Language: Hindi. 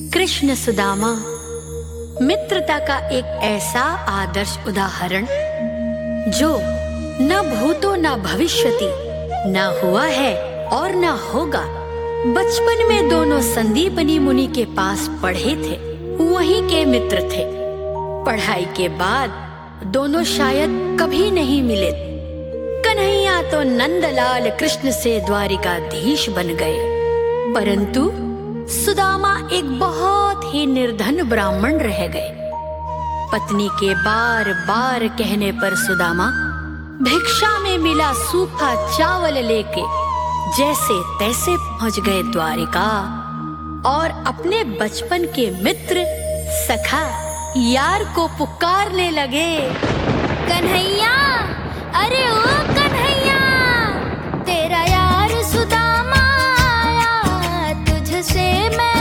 कृष्ण सुदामा मित्रता का एक ऐसा आदर्श उदाहरण जो न भूतो न भविष्यति, न हुआ है और न होगा। बचपन में दोनों संदीपनी मुनि के पास पढ़े थे, वहीं के मित्र थे। पढ़ाई के बाद दोनों शायद कभी नहीं मिले। कन्हैया तो नंदलाल कृष्ण से द्वारिकाधीश बन गए, परंतु सुदामा एक बहुत ही निर्धन ब्राह्मण रह गए। पत्नी के बार बार कहने पर सुदामा भिक्षा में मिला सूखा चावल लेके जैसे तैसे पहुंच गए द्वारिका और अपने बचपन के मित्र सखा यार को पुकारने लगे। कन्हैया, अरे ओ कन्हैया, तेरा यार सुदामा आया, तुझसे मैं